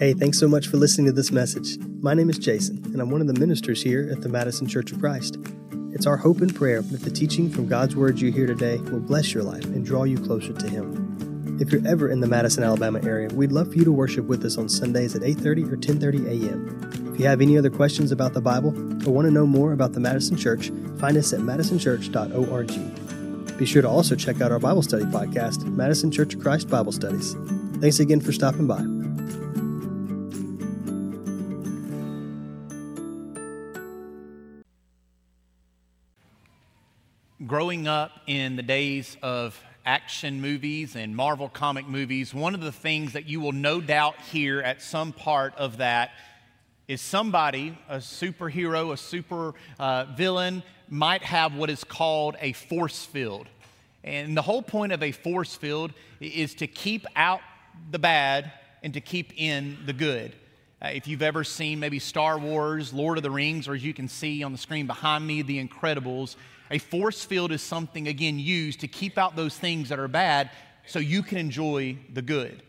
Hey, thanks so much for listening to this message. My name is Jason, and I'm one of the ministers here at the Madison Church of Christ. It's our hope and prayer that the teaching from God's Word you hear today will bless your life and draw you closer to Him. If you're ever in the Madison, Alabama area, we'd love for you to worship with us on Sundays at 8:30 or 10:30 a.m. If you have any other questions about the Bible or want to know more about the Madison Church, find us at madisonchurch.org. Be sure to also check out our Bible study podcast, Madison Church of Christ Bible Studies. Thanks again for stopping by. Growing up in the days of action movies and Marvel comic movies, one of the things that you will no doubt hear at some part of that is somebody, a superhero, a super villain, might have what is called a force field. And the whole point of a force field is to keep out the bad and to keep in the good. If you've ever seen maybe Star Wars, Lord of the Rings, or as you can see on the screen behind me, The Incredibles, a force field is something, again, used to keep out those things that are bad so you can enjoy the good.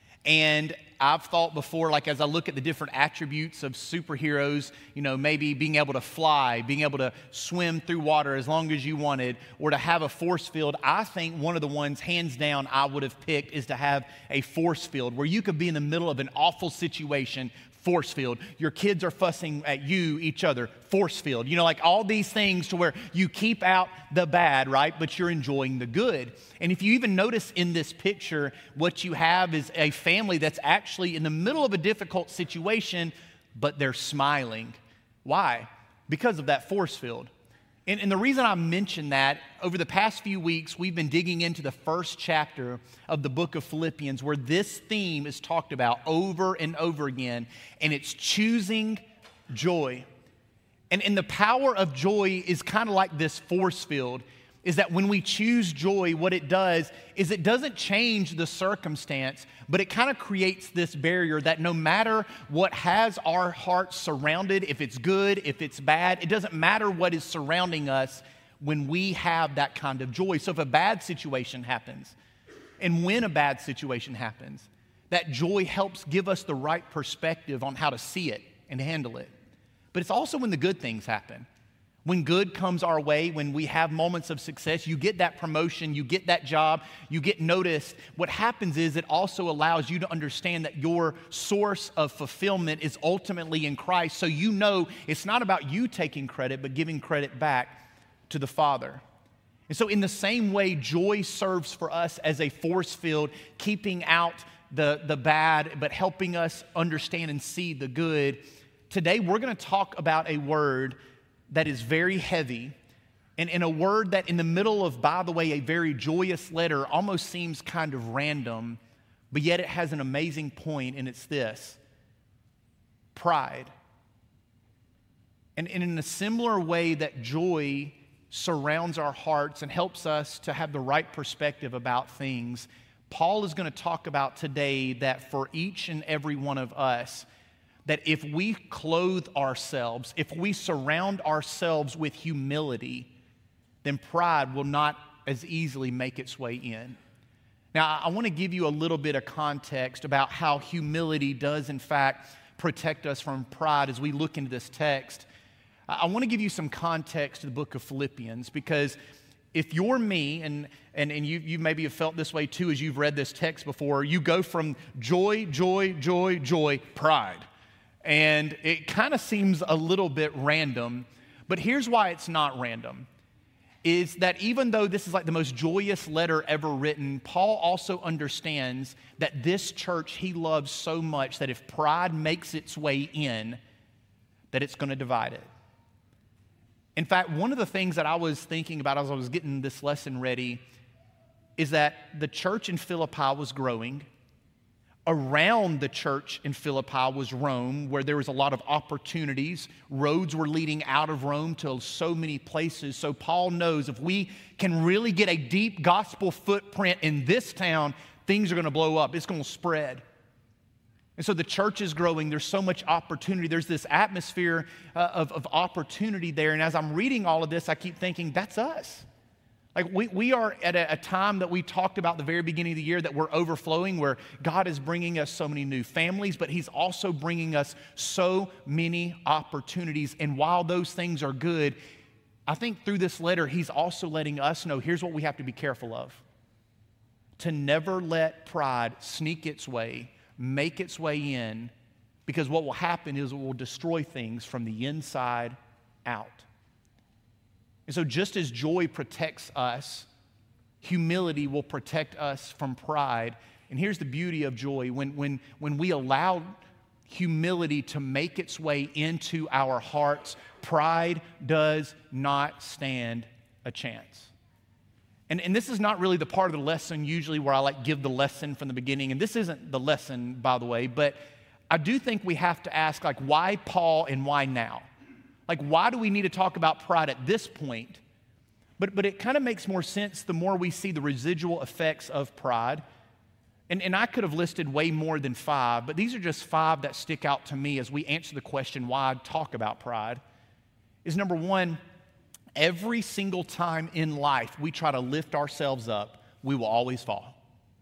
And I've thought before, like as I look at the different attributes of superheroes, you know, maybe being able to fly, being able to swim through water as long as you wanted, or to have a force field, I think one of the ones, hands down, I would have picked is to have a force field where you could be in the middle of an awful situation. Force field. Your kids are fussing at each other. Force field. You know, like all these things to where you keep out the bad, right? But you're enjoying the good. And if you even notice in this picture, what you have is a family that's actually in the middle of a difficult situation, but they're smiling. Why? Because of that force field. And the reason I mention that, over the past few weeks, we've been digging into the first chapter of the book of Philippians, where this theme is talked about over and over again, and it's choosing joy. And the power of joy is kind of like this force field, is that when we choose joy, what it does is it doesn't change the circumstance, but it kind of creates this barrier that no matter what has our hearts surrounded, if it's good, if it's bad, it doesn't matter what is surrounding us when we have that kind of joy. So if a bad situation happens, and when a bad situation happens, that joy helps give us the right perspective on how to see it and handle it. But it's also when the good things happen. When good comes our way, when we have moments of success, you get that promotion, you get that job, you get noticed. What happens is it also allows you to understand that your source of fulfillment is ultimately in Christ. So you know it's not about you taking credit, but giving credit back to the Father. And so in the same way, joy serves for us as a force field, keeping out the bad, but helping us understand and see the good. Today, we're going to talk about a word that is very heavy, and in a word that in the middle of, by the way, a very joyous letter almost seems kind of random, but yet it has an amazing point, and it's this: pride. And in a similar way that joy surrounds our hearts and helps us to have the right perspective about things, Paul is going to talk about today that for each and every one of us, that if we clothe ourselves, if we surround ourselves with humility, then pride will not as easily make its way in. Now, I want to give you a little bit of context about how humility does, in fact, protect us from pride as we look into this text. I want to give you some context to the book of Philippians, because if you're me, and you maybe have felt this way too as you've read this text before, you go from joy, joy, joy, joy, pride. And it kind of seems a little bit random, but here's why it's not random, is that even though this is like the most joyous letter ever written, Paul also understands that this church he loves so much that if pride makes its way in, that it's going to divide it. In fact, one of the things that I was thinking about as I was getting this lesson ready is that the church in Philippi was growing. Around the church in Philippi was Rome, where there was a lot of opportunities. Roads were leading out of Rome to so many places. So Paul knows if we can really get a deep gospel footprint in this town, things are going to blow up. It's going to spread. And so the church is growing. There's so much opportunity. There's this atmosphere of opportunity there. And as I'm reading all of this, I keep thinking, that's us. Like we are at a time that we talked about the very beginning of the year that we're overflowing, where God is bringing us so many new families, but He's also bringing us so many opportunities. And while those things are good, I think through this letter, He's also letting us know, here's what we have to be careful of. To never let pride sneak its way, make its way in, because what will happen is it will destroy things from the inside out. And so just as joy protects us, humility will protect us from pride. And here's the beauty of joy. When we allow humility to make its way into our hearts, pride does not stand a chance. And this is not really the part of the lesson usually where I give the lesson from the beginning. And this isn't the lesson, by the way, but I do think we have to ask, why Paul and why now? Why do we need to talk about pride at this point? But it kind of makes more sense the more we see the residual effects of pride. And I could have listed way more than 5, but these are just 5 that stick out to me as we answer the question why talk about pride. Is number 1, every single time in life we try to lift ourselves up, we will always fall.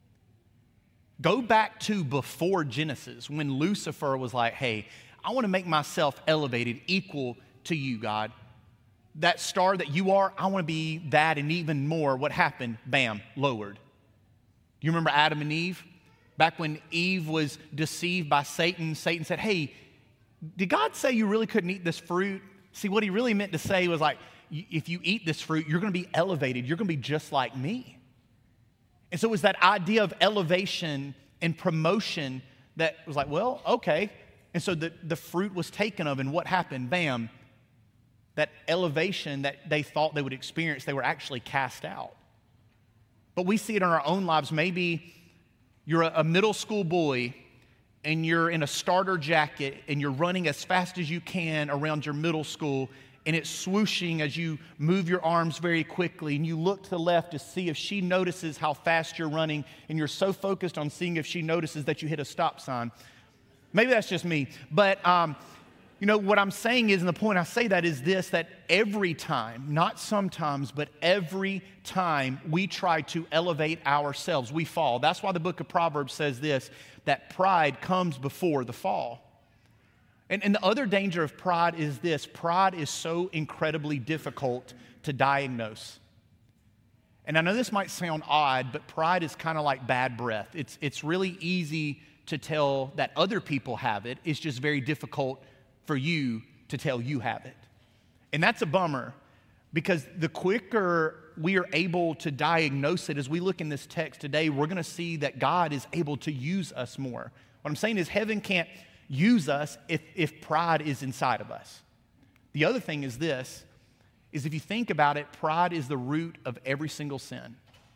Go back to before Genesis, when Lucifer was like, hey, I want to make myself elevated, equal to you, God. That star that you are, I want to be that and even more. What happened? Bam, lowered. You remember Adam and Eve? Back when Eve was deceived by Satan, Satan said, hey, did God say you really couldn't eat this fruit? See, what he really meant to say was if you eat this fruit, you're going to be elevated. You're going to be just like me. And so it was that idea of elevation and promotion that was well, okay. And so the fruit was taken of, and what happened? Bam. That elevation that they thought they would experience, they were actually cast out. But we see it in our own lives. Maybe you're a middle school boy and you're in a starter jacket and you're running as fast as you can around your middle school, and it's swooshing as you move your arms very quickly, and you look to the left to see if she notices how fast you're running, and you're so focused on seeing if she notices that you hit a stop sign. Maybe that's just me, but what I'm saying is, and the point I say that is this, that every time, not sometimes, but every time we try to elevate ourselves, we fall. That's why the book of Proverbs says this, that pride comes before the fall. And the other danger of pride is this, pride is so incredibly difficult to diagnose. And I know this might sound odd, but pride is kind of like bad breath. It's really easy to tell that other people have it. It's just very difficult for you to tell you have it. And that's a bummer, because the quicker we are able to diagnose it, as we look in this text today, we're going to see that God is able to use us more. What I'm saying is heaven can't use us if pride is inside of us. The other thing is this, is if you think about it, pride is the root of every single sin.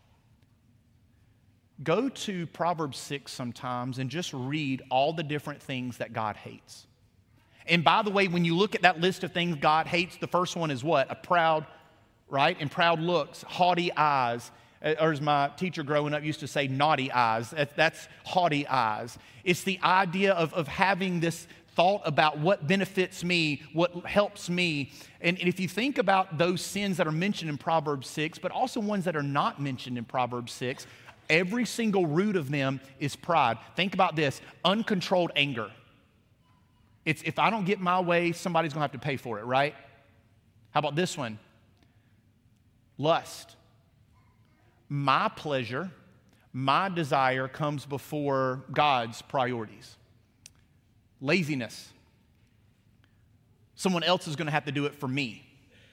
Go to Proverbs 6 sometimes and just read all the different things that God hates. And by the way, when you look at that list of things God hates, the first one is what? A proud, right? And proud looks, haughty eyes, or as my teacher growing up used to say, naughty eyes. That's haughty eyes. It's the idea of having this thought about what benefits me, what helps me. And if you think about those sins that are mentioned in Proverbs 6, but also ones that are not mentioned in Proverbs 6, every single root of them is pride. Think about this, uncontrolled anger. It's if I don't get my way, somebody's going to have to pay for it, right? How about this one? Lust. My pleasure, my desire comes before God's priorities. Laziness. Someone else is going to have to do it for me.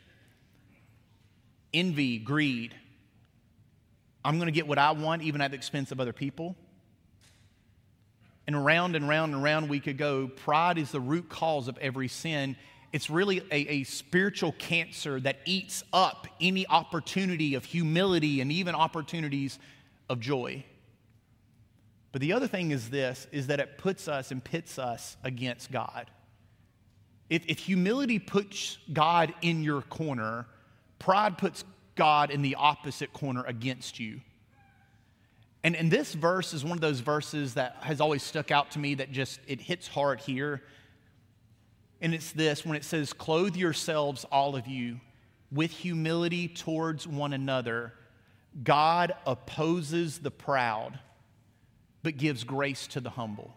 Envy, greed. I'm going to get what I want even at the expense of other people. And round and round and round we could go. Pride is the root cause of every sin. It's really a spiritual cancer that eats up any opportunity of humility and even opportunities of joy. But the other thing is this, is that it puts us and pits us against God. If humility puts God in your corner, pride puts God in the opposite corner against you. And this verse is one of those verses that has always stuck out to me that just, it hits hard here. And it's this, when it says, clothe yourselves, all of you, with humility towards one another, God opposes the proud, but gives grace to the humble.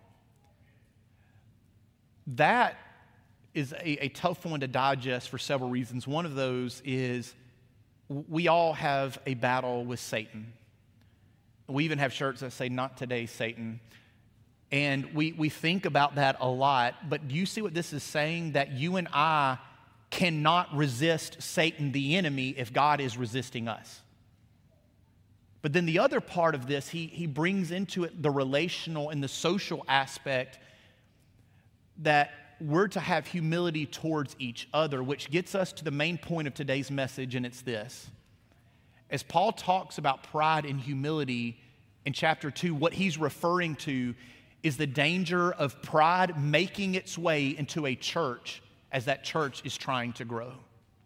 That is a tough one to digest for several reasons. One of those is we all have a battle with Satan. We even have shirts that say, "Not today, Satan." And we think about that a lot, but do you see what this is saying? That you and I cannot resist Satan, the enemy, if God is resisting us. But then the other part of this, he brings into it the relational and the social aspect, that we're to have humility towards each other, which gets us to the main point of today's message, and it's this. As Paul talks about pride and humility in chapter 2, what he's referring to is the danger of pride making its way into a church as that church is trying to grow.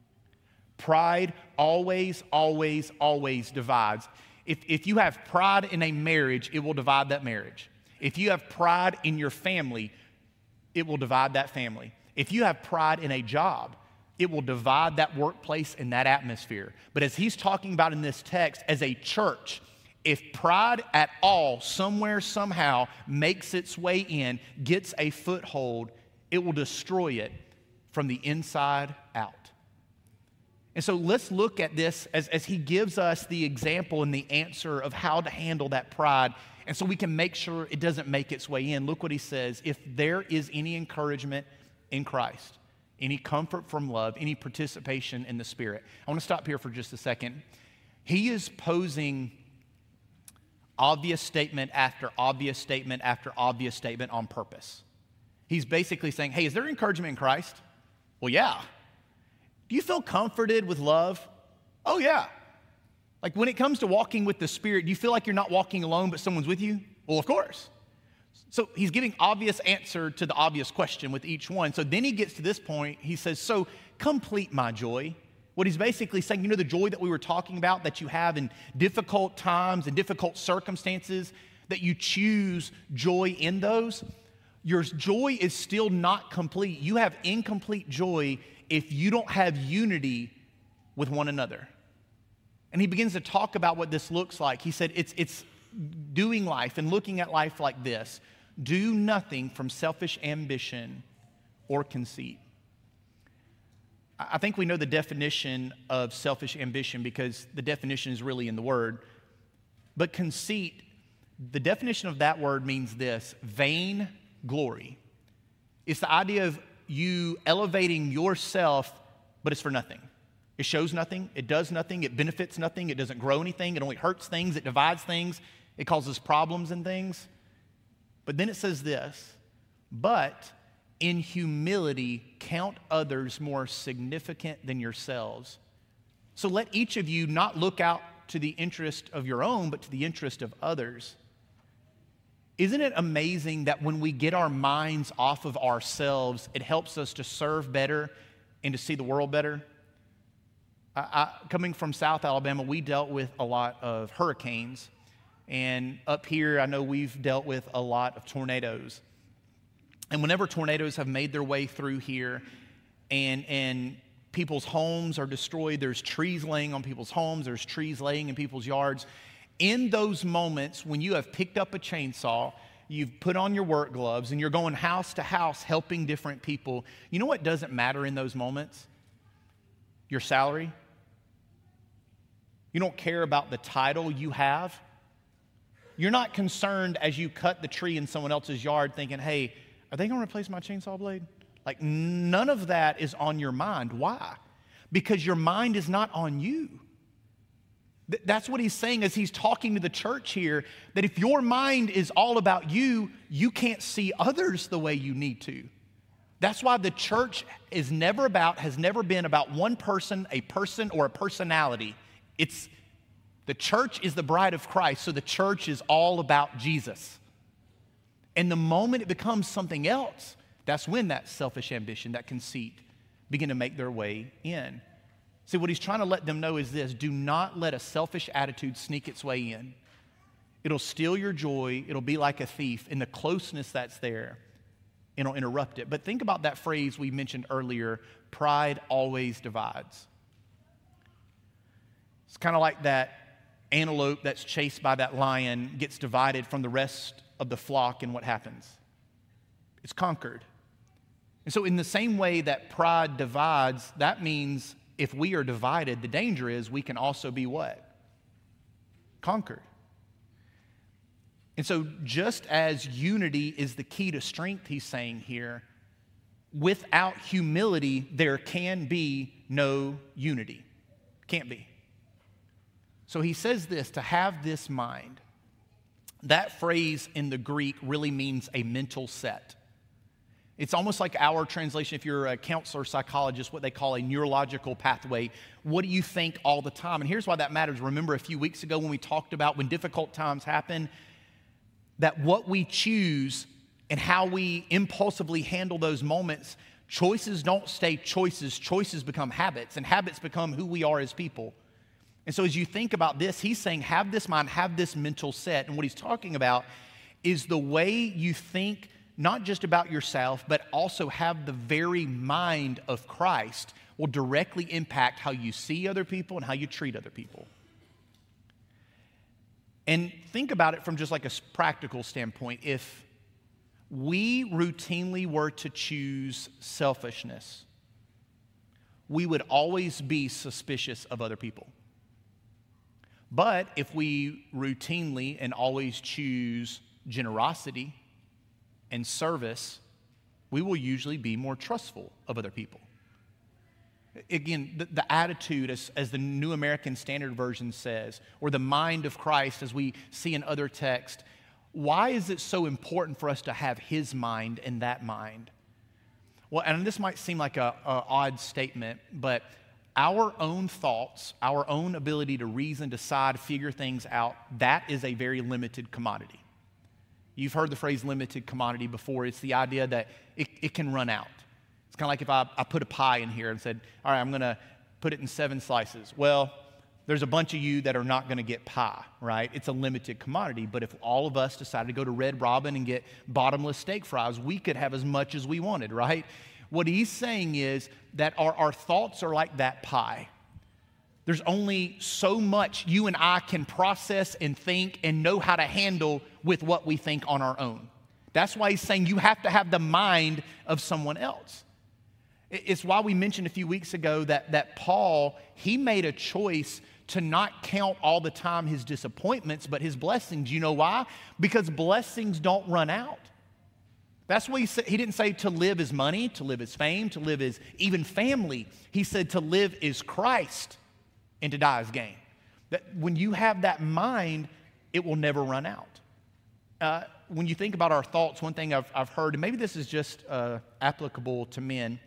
Pride always, always, always divides. If you have pride in a marriage, it will divide that marriage. If you have pride in your family, it will divide that family. If you have pride in a job, it will divide that workplace and that atmosphere. But as he's talking about in this text, as a church, if pride at all, somewhere, somehow, makes its way in, gets a foothold, it will destroy it from the inside out. And so let's look at this as he gives us the example and the answer of how to handle that pride, and so we can make sure it doesn't make its way in. Look what he says. If there is any encouragement in Christ, any comfort from love, any participation in the Spirit. I want to stop here for just a second. He is posing obvious statement after obvious statement after obvious statement on purpose. He's basically saying, hey, is there encouragement in Christ? Well, yeah. Do you feel comforted with love? Oh, yeah. Like when it comes to walking with the Spirit, do you feel like you're not walking alone, but someone's with you? Well, of course. So he's giving obvious answer to the obvious question with each one. So then he gets to this point. He says, so complete my joy. What he's basically saying, you know, the joy that we were talking about that you have in difficult times and difficult circumstances, that you choose joy in those, your joy is still not complete. You have incomplete joy if you don't have unity with one another. And he begins to talk about what this looks like. He said it's doing life and looking at life like this. Do nothing from selfish ambition or conceit. I think we know the definition of selfish ambition because the definition is really in the word. But conceit, the definition of that word means this: vain glory. It's the idea of you elevating yourself, but it's for nothing. It shows nothing, it does nothing, it benefits nothing, it doesn't grow anything, it only hurts things, it divides things, it causes problems and things. But then it says this, but in humility count others more significant than yourselves. So let each of you not look out to the interest of your own, but to the interest of others. Isn't it amazing that when we get our minds off of ourselves, it helps us to serve better and to see the world better? Coming from South Alabama, we dealt with a lot of hurricanes. And up here, I know we've dealt with a lot of tornadoes. And whenever tornadoes have made their way through here and people's homes are destroyed, there's trees laying on people's homes, there's trees laying in people's yards. In those moments when you have picked up a chainsaw, you've put on your work gloves, and you're going house to house helping different people, you know what doesn't matter in those moments? Your salary. You don't care about the title you have. You're not concerned as you cut the tree in someone else's yard thinking, hey, are they going to replace my chainsaw blade? Like, none of that is on your mind. Why? Because your mind is not on you. That's what he's saying as he's talking to the church here, that if your mind is all about you, you can't see others the way you need to. That's why the church has never been about one person, or a personality. The church is the bride of Christ, so the church is all about Jesus. And the moment it becomes something else, that's when that selfish ambition, that conceit, begin to make their way in. See, what he's trying to let them know is this: do not let a selfish attitude sneak its way in. It'll steal your joy. It'll be like a thief. And the closeness that's there, it'll interrupt it. But think about that phrase we mentioned earlier: pride always divides. It's kind of like that antelope that's chased by that lion gets divided from the rest of the flock, and what happens? It's conquered. And so in the same way that pride divides, that means if we are divided, the danger is we can also be what? Conquered. And so just as unity is the key to strength, he's saying here, without humility, there can be no unity. Can't be. So he says this, to have this mind. That phrase in the Greek really means a mental set. It's almost like our translation, if you're a counselor, psychologist, what they call a neurological pathway. What do you think all the time? And here's why that matters. Remember a few weeks ago when we talked about when difficult times happen, that what we choose and how we impulsively handle those moments, choices don't stay choices. Choices become habits, and habits become who we are as people. And so as you think about this, he's saying have this mind, have this mental set. And what he's talking about is the way you think not just about yourself, but also have the very mind of Christ will directly impact how you see other people and how you treat other people. And think about it from just like a practical standpoint. If we routinely were to choose selfishness, we would always be suspicious of other people. But if we routinely and always choose generosity and service, we will usually be more trustful of other people. Again, the attitude, as the New American Standard Version says, or the mind of Christ as we see in other texts, why is it so important for us to have his mind and that mind? Well, and this might seem like an odd statement, but our own thoughts, our own ability to reason, decide, figure things out, that is a very limited commodity. You've heard the phrase limited commodity before. It's the idea that it can run out. It's kind of like if I put a pie in here and said, all right, I'm going to put it in 7 slices. Well, there's a bunch of you that are not going to get pie, right? It's a limited commodity. But if all of us decided to go to Red Robin and get bottomless steak fries, we could have as much as we wanted, right? What he's saying is that our thoughts are like that pie. There's only so much you and I can process and think and know how to handle with what we think on our own. That's why he's saying you have to have the mind of someone else. It's why we mentioned a few weeks ago that Paul, he made a choice to not count all the time his disappointments, but his blessings. You know why? Because blessings don't run out. That's what he said. He didn't say to live is money, to live is fame, to live is even family. He said to live is Christ and to die is gain. That when you have that mind, it will never run out. When you think about our thoughts, one thing I've heard, and maybe this is just applicable to men,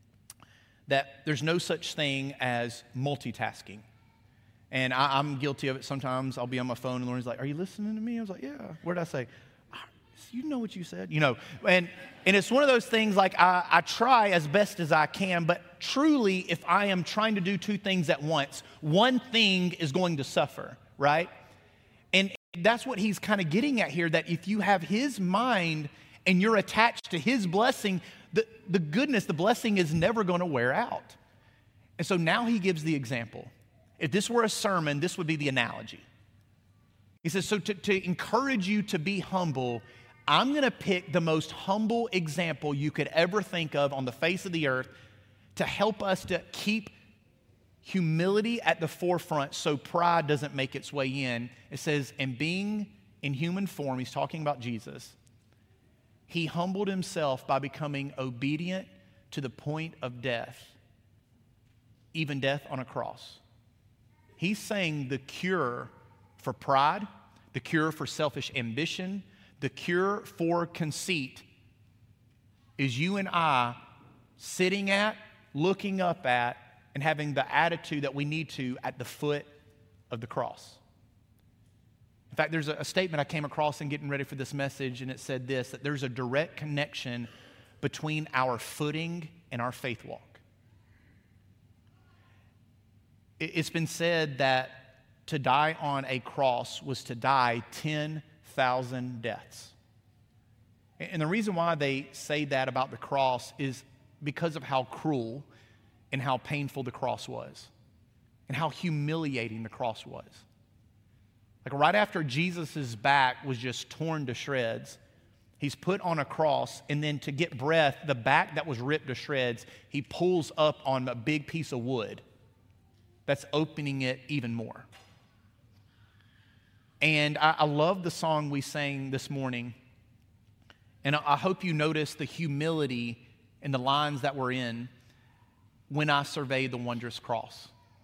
that there's no such thing as multitasking. And I'm guilty of it sometimes. I'll be on my phone and Lauren's like, are you listening to me? I was like, yeah. What did I say? You know what you said, and it's one of those things like I try as best as I can, but truly if I am trying to do 2 things at once, one thing is going to suffer, right? And that's what he's kind of getting at here, that if you have his mind and you're attached to his blessing, the goodness, the blessing is never going to wear out. And so now he gives the example. If this were a sermon, this would be the analogy. He says, so to encourage you to be humble, I'm going to pick the most humble example you could ever think of on the face of the earth to help us to keep humility at the forefront so pride doesn't make its way in. It says, and being in human form, he's talking about Jesus, he humbled himself by becoming obedient to the point of death, even death on a cross. He's saying the cure for pride, the cure for selfish ambition, the cure for conceit is you and I sitting at, looking up at, and having the attitude that we need to at the foot of the cross. In fact, there's a statement I came across in getting ready for this message, and it said this, that there's a direct connection between our footing and our faith walk. It's been said that to die on a cross was to die 10,000 deaths. And the reason why they say that about the cross is because of how cruel and how painful the cross was. and how humiliating the cross was. Like right after Jesus' back was just torn to shreds, he's put on a cross, and then to get breath, the back that was ripped to shreds, he pulls up on a big piece of wood that's opening it even more. And I love the song we sang this morning, and I hope you notice the humility in the lines that we're in, when I survey the wondrous cross.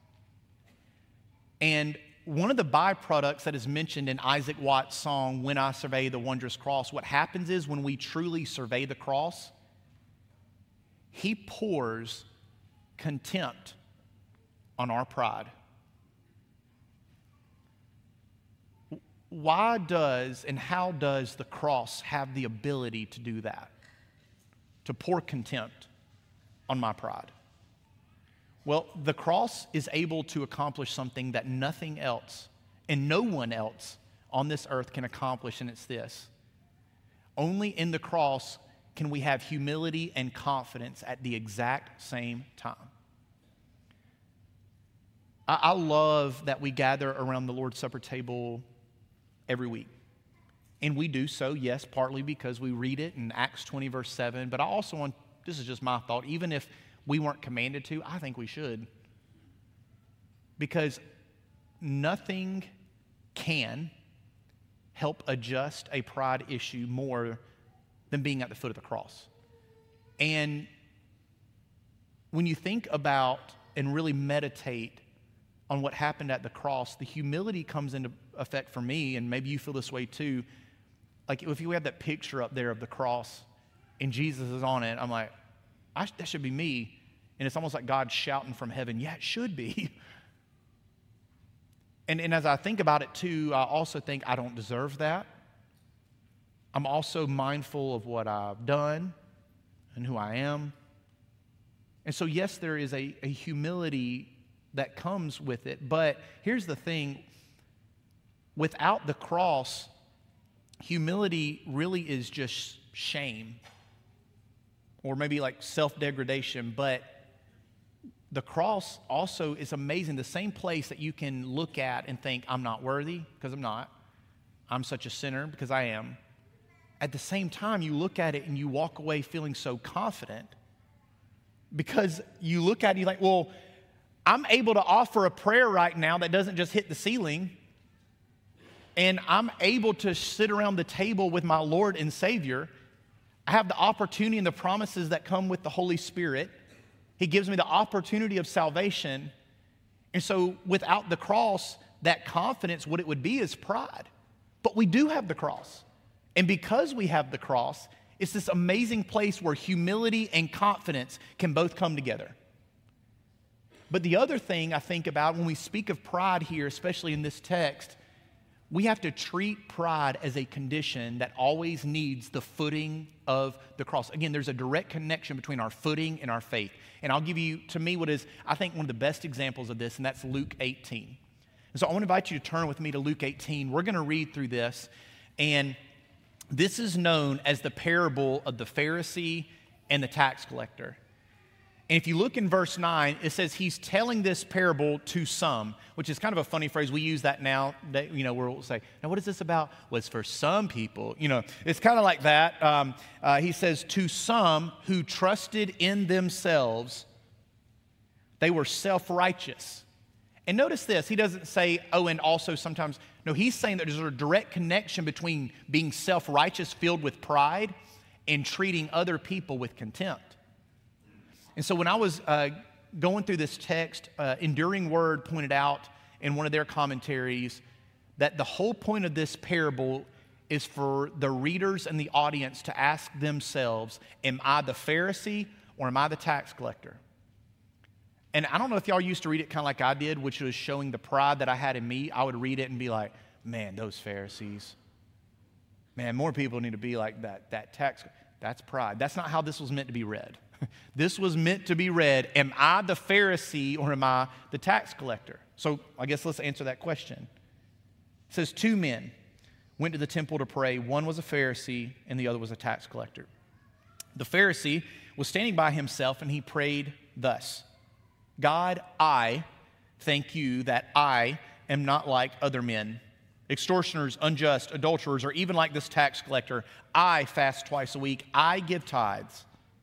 And one of the byproducts that is mentioned in Isaac Watts' song, When I Survey the Wondrous Cross, what happens is when we truly survey the cross, he pours contempt on our pride. Why does and how does the cross have the ability to do that? To pour contempt on my pride? Well, the cross is able to accomplish something that nothing else and no one else on this earth can accomplish, and it's this. Only in the cross can we have humility and confidence at the exact same time. I love that we gather around the Lord's Supper table every week. And we do so, yes, partly because we read it in Acts 20, verse 7, but I also want, this is just my thought, even if we weren't commanded to, I think we should. Because nothing can help adjust a pride issue more than being at the foot of the cross. And when you think about and really meditate on what happened at the cross, the humility comes into effect for me, and maybe you feel this way too. Like if you have that picture up there of the cross and Jesus is on it, I'm like, that should be me. And it's almost like God shouting from heaven, yeah, it should be. And as I think about it too, I also think I don't deserve that. I'm also mindful of what I've done and who I am. And so yes, there is a humility that comes with it. But here's the thing. Without the cross, humility really is just shame. Or maybe like self-degradation. But the cross also is amazing. The same place that you can look at and think, I'm not worthy, because I'm not. I'm such a sinner, because I am. At the same time, you look at it and you walk away feeling so confident. Because you look at it and you're like, well, I'm able to offer a prayer right now that doesn't just hit the ceiling. And I'm able to sit around the table with my Lord and Savior. I have the opportunity and the promises that come with the Holy Spirit. He gives me the opportunity of salvation. And so without the cross, that confidence, what it would be is pride. But we do have the cross. And because we have the cross, it's this amazing place where humility and confidence can both come together. But the other thing I think about when we speak of pride here, especially in this text, we have to treat pride as a condition that always needs the footing of the cross. Again, there's a direct connection between our footing and our faith. And I'll give you, to me, what is, I think, one of the best examples of this, and that's Luke 18. And so I want to invite you to turn with me to Luke 18. We're going to read through this, and this is known as the parable of the Pharisee and the tax collector. And if you look in verse 9, it says he's telling this parable to some, which is kind of a funny phrase. We use that now, where we'll say, now what is this about? Well, it's for some people. It's kind of like that. He says, to some who trusted in themselves, they were self-righteous. And notice this, he doesn't say, oh, and also sometimes, no, he's saying that there's a direct connection between being self-righteous, filled with pride, and treating other people with contempt. And so when I was going through this text, Enduring Word pointed out in one of their commentaries that the whole point of this parable is for the readers and the audience to ask themselves, am I the Pharisee or am I the tax collector? And I don't know if y'all used to read it kind of like I did, which was showing the pride that I had in me. I would read it and be like, man, those Pharisees. Man, more people need to be like that tax. That's pride. That's not how this was meant to be read. This was meant to be read, am I the Pharisee or am I the tax collector? So I guess let's answer that question. It says 2 men went to the temple to pray. One was a Pharisee and the other was a tax collector. The Pharisee was standing by himself and he prayed thus, God, I, thank you that I am not like other men, extortioners, unjust, adulterers, or even like this tax collector. I fast twice a week. I give tithes.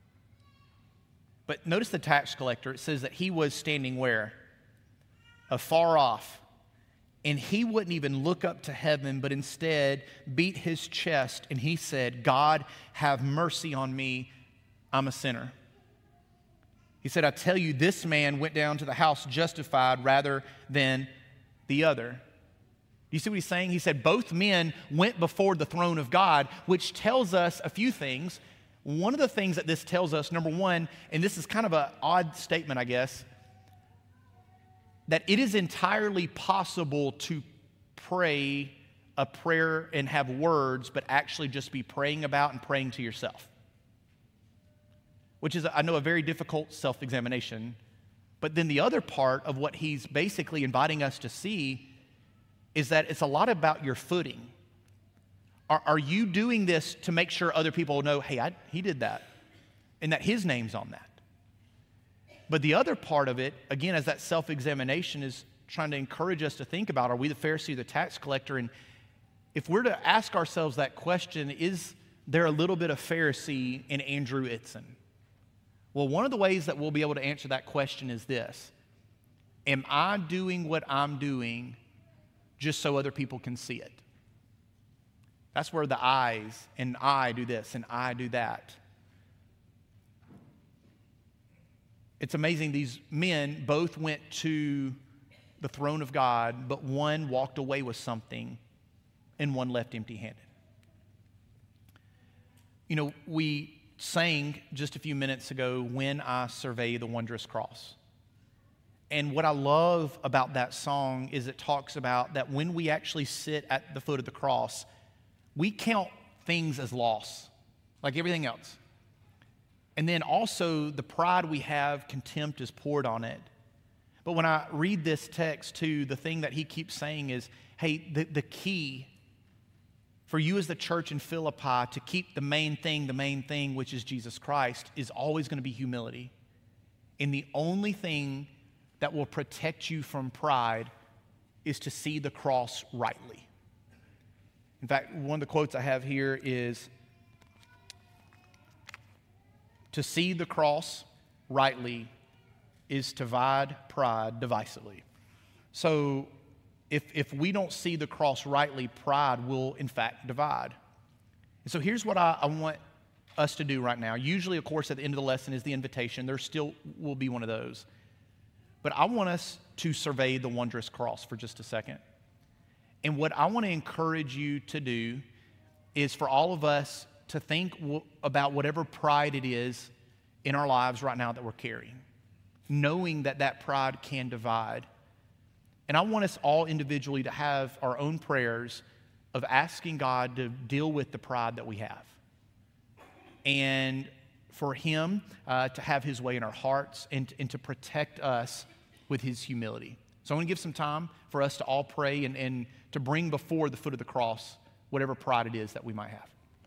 But notice the tax collector. It says that he was standing where? Afar off. And he wouldn't even look up to heaven, but instead beat his chest, and he said, God, have mercy on me. I'm a sinner. He said, I tell you, this man went down to the house justified rather than the other. You see what he's saying? He said both men went before the throne of God, which tells us a few things. One of the things that this tells us, number one, and this is kind of an odd statement, I guess, that it is entirely possible to pray a prayer and have words, but actually just be praying about and praying to yourself. Which is, I know, a very difficult self-examination. But then the other part of what he's basically inviting us to see is that it's a lot about your footing. Are you doing this to make sure other people know, hey, he did that, and that his name's on that? But the other part of it, again, as that self-examination is trying to encourage us to think about, are we the Pharisee or the tax collector? And if we're to ask ourselves that question, is there a little bit of Pharisee in Andrew Itzen? Well, one of the ways that we'll be able to answer that question is this. Am I doing what I'm doing just so other people can see it? That's where the eyes, and I do this, and I do that. It's amazing, these men both went to the throne of God, but one walked away with something, and one left empty-handed. You know, we sang just a few minutes ago, When I Survey the Wondrous Cross. And what I love about that song is it talks about that when we actually sit at the foot of the cross, we count things as loss, like everything else. And then also the pride we have, contempt is poured on it. But when I read this text too, the thing that he keeps saying is, hey, the key for you as the church in Philippi to keep the main thing, which is Jesus Christ, is always going to be humility. And the only thing that will protect you from pride is to see the cross rightly. In fact, one of the quotes I have here is, to see the cross rightly is to divide pride divisively. So if we don't see the cross rightly, pride will in fact divide. And so here's what I want us to do right now. Usually, of course, at the end of the lesson is the invitation. There still will be one of those. But I want us to survey the wondrous cross for just a second. And what I want to encourage you to do is for all of us to think about whatever pride it is in our lives right now that we're carrying, knowing that that pride can divide. And I want us all individually to have our own prayers of asking God to deal with the pride that we have. And for Him to have His way in our hearts and to protect us with His humility. So I want to give some time for us to all pray and to bring before the foot of the cross whatever pride it is that we might have.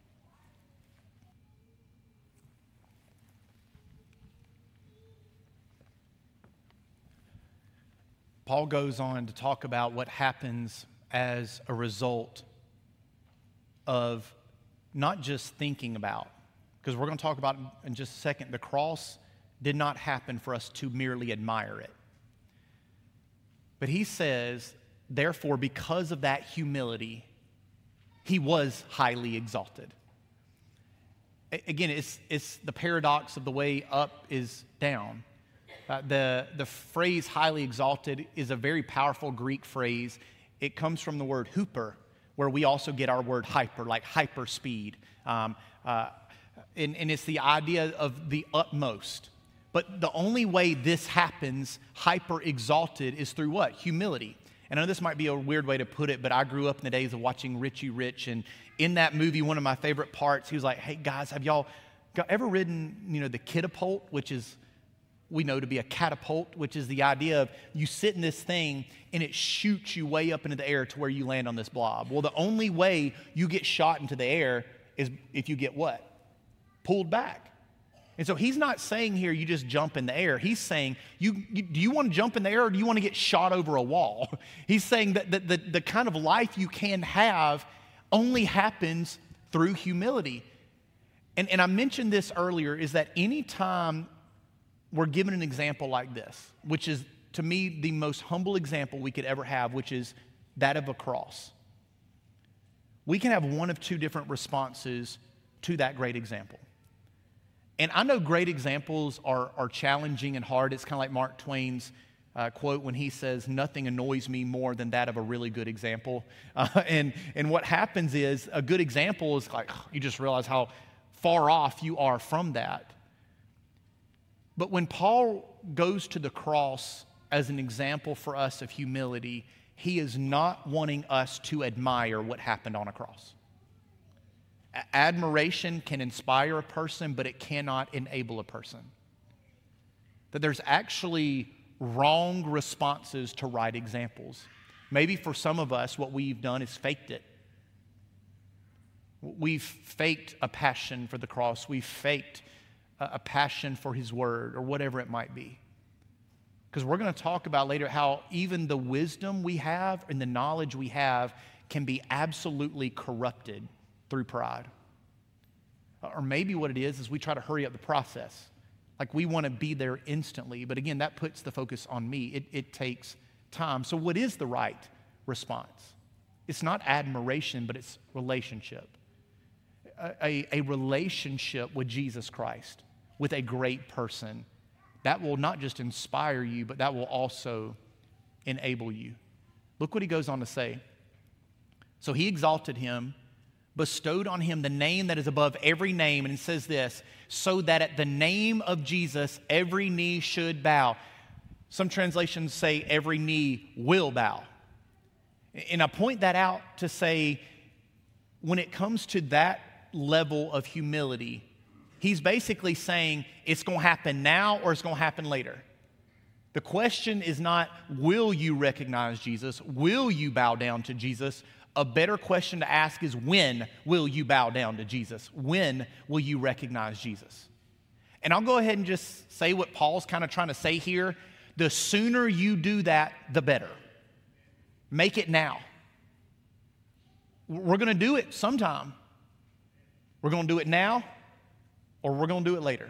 Paul goes on to talk about what happens as a result of not just thinking about, because we're going to talk about in just a second, the cross did not happen for us to merely admire it. But he says, therefore, because of that humility, he was highly exalted. Again, it's the paradox of the way up is down. The phrase highly exalted is a very powerful Greek phrase. It comes from the word huper, where we also get our word hyper, like hyper speed. And it's the idea of the utmost. But the only way this happens, hyper exalted, is through what? Humility. And I know this might be a weird way to put it, but I grew up in the days of watching Richie Rich. And in that movie, one of my favorite parts, he was like, hey guys, have y'all ever ridden, the catapult, which is, we know to be a catapult, which is the idea of you sit in this thing and it shoots you way up into the air to where you land on this blob. Well, the only way you get shot into the air is if you get what? Pulled back. And so he's not saying here you just jump in the air. He's saying, do you want to jump in the air or do you want to get shot over a wall? He's saying that the kind of life you can have only happens through humility. And I mentioned this earlier, is that anytime we're given an example like this, which is to me the most humble example we could ever have, which is that of a cross, we can have one of two different responses to that great example. And I know great examples are challenging and hard. It's kind of like Mark Twain's quote when he says, "Nothing annoys me more than that of a really good example." And what happens is a good example is like, you just realize how far off you are from that. But when Paul goes to the cross as an example for us of humility, he is not wanting us to admire what happened on a cross. Admiration can inspire a person, but it cannot enable a person. That there's actually wrong responses to right examples. Maybe for some of us, what we've done is faked it. We've faked a passion for the cross. We've faked a passion for His Word or whatever it might be. Because we're going to talk about later how even the wisdom we have and the knowledge we have can be absolutely corrupted through pride. Or maybe what it is we try to hurry up the process. Like we want to be there instantly. But again, that puts the focus on me. It takes time. So what is the right response? It's not admiration, but it's relationship. A relationship with Jesus Christ, with a great person, that will not just inspire you, but that will also enable you. Look what he goes on to say. So he exalted him, bestowed on him the name that is above every name. And it says this, so that at the name of Jesus, every knee should bow. Some translations say every knee will bow. And I point that out to say, when it comes to that level of humility, he's basically saying it's going to happen now or it's going to happen later. The question is not, will you recognize Jesus? Will you bow down to Jesus? A better question to ask is, when will you bow down to Jesus? When will you recognize Jesus? And I'll go ahead and just say what Paul's kind of trying to say here. The sooner you do that, the better. Make it now. We're going to do it sometime. We're going to do it now, or we're going to do it later.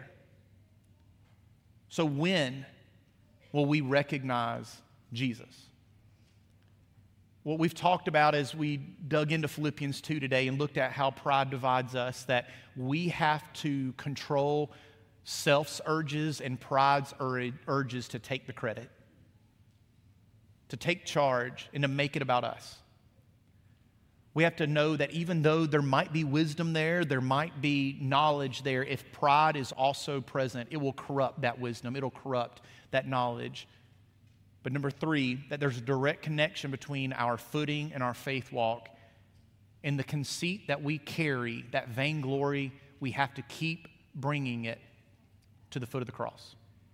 So when will we recognize Jesus? What we've talked about as we dug into Philippians 2 today and looked at how pride divides us, that we have to control self's urges and pride's urges to take the credit, to take charge, and to make it about us. We have to know that even though there might be wisdom there might be knowledge there, if pride is also present, it will corrupt that wisdom. It'll corrupt that knowledge. But number 3, that there's a direct connection between our footing and our faith walk. And the conceit that we carry, that vainglory, we have to keep bringing it to the foot of the cross.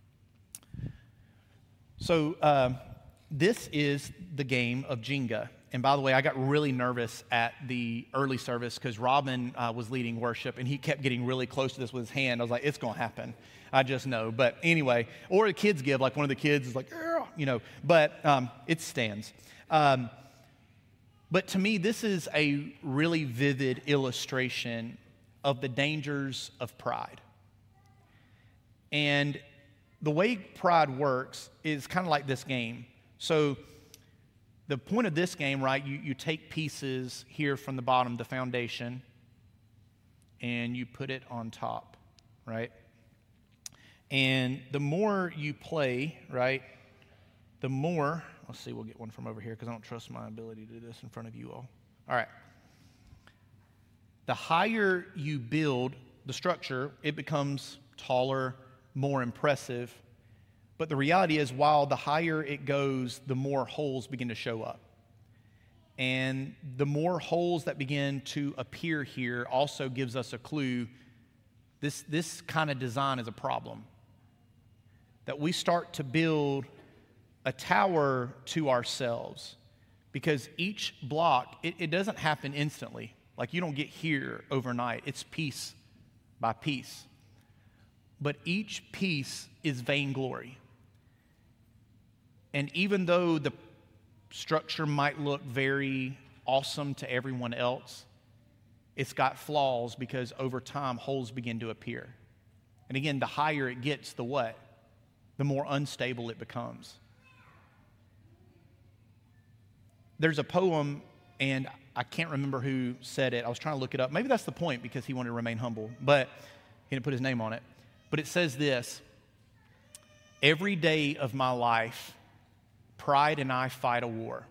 So this is the game of Jenga. And by the way, I got really nervous at the early service because Robin was leading worship and he kept getting really close to this with his hand. I was like, it's going to happen. I just know. But anyway, or the kids give, like one of the kids is like, but it stands. But to me, this is a really vivid illustration of the dangers of pride. And the way pride works is kind of like this game. So the point of this game, right, you take pieces here from the bottom, the foundation, and you put it on top, right? And the more you play, right, the more, let's see, we'll get one from over here because I don't trust my ability to do this in front of you all. All right. The higher you build the structure, it becomes taller, more impressive. But the reality is, while the higher it goes, the more holes begin to show up. And the more holes that begin to appear here also gives us a clue. This kind of design is a problem. That we start to build a tower to ourselves. Because each block, it doesn't happen instantly. Like you don't get here overnight. It's piece by piece. but each piece is vainglory. And even though the structure might look very awesome to everyone else, it's got flaws because over time holes begin to appear. And again, the higher it gets, the what? The more unstable it becomes. There's a poem, and I can't remember who said it. I was trying to look it up. Maybe that's the point, because he wanted to remain humble, but he didn't put his name on it. But it says this: every day of my life, pride and I fight a war.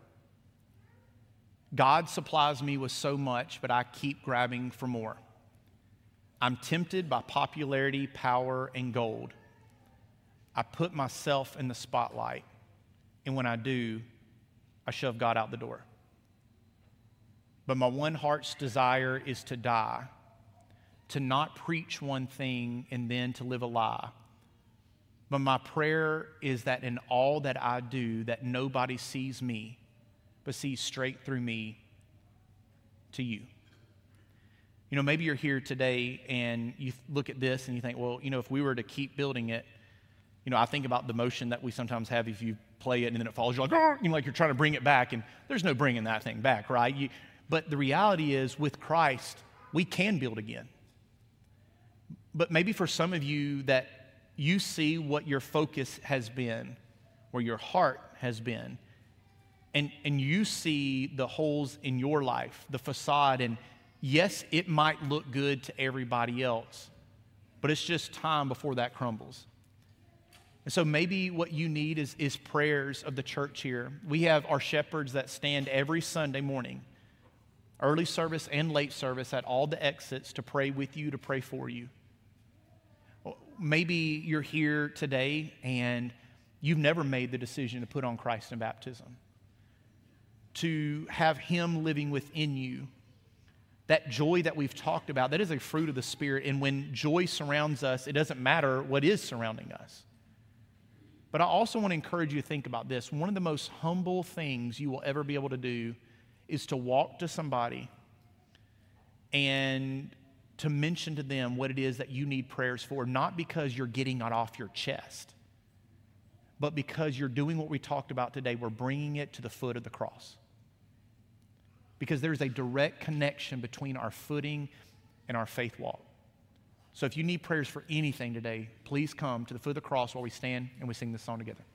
God supplies me with so much, but I keep grabbing for more. I'm tempted by popularity, power, and gold. I put myself in the spotlight, and when I do, I shove God out the door. But my one heart's desire is to die, to not preach one thing and then to live a lie. But my prayer is that in all that I do, that nobody sees me, but sees straight through me to you. You know, maybe you're here today and you look at this and you think, well, you know, if we were to keep building it, you know, I think about the motion that we sometimes have if you play it and then it falls, you're like, oh, you know, like you're trying to bring it back, and there's no bringing that thing back, right? But the reality is, with Christ, we can build again. But maybe for some of you that you see what your focus has been, where your heart has been, and you see the holes in your life, the facade, and yes, it might look good to everybody else, but it's just time before that crumbles. And so maybe what you need is prayers of the church here. We have our shepherds that stand every Sunday morning, early service and late service, at all the exits to pray with you, to pray for you. Maybe you're here today and you've never made the decision to put on Christ in baptism, to have Him living within you. That joy that we've talked about, that is a fruit of the Spirit. And when joy surrounds us, it doesn't matter what is surrounding us. But I also want to encourage you to think about this. One of the most humble things you will ever be able to do is to walk to somebody and to mention to them what it is that you need prayers for, not because you're getting it off your chest, but because you're doing what we talked about today. We're bringing it to the foot of the cross. Because there's a direct connection between our footing and our faith walk. So if you need prayers for anything today, please come to the foot of the cross while we stand and we sing this song together.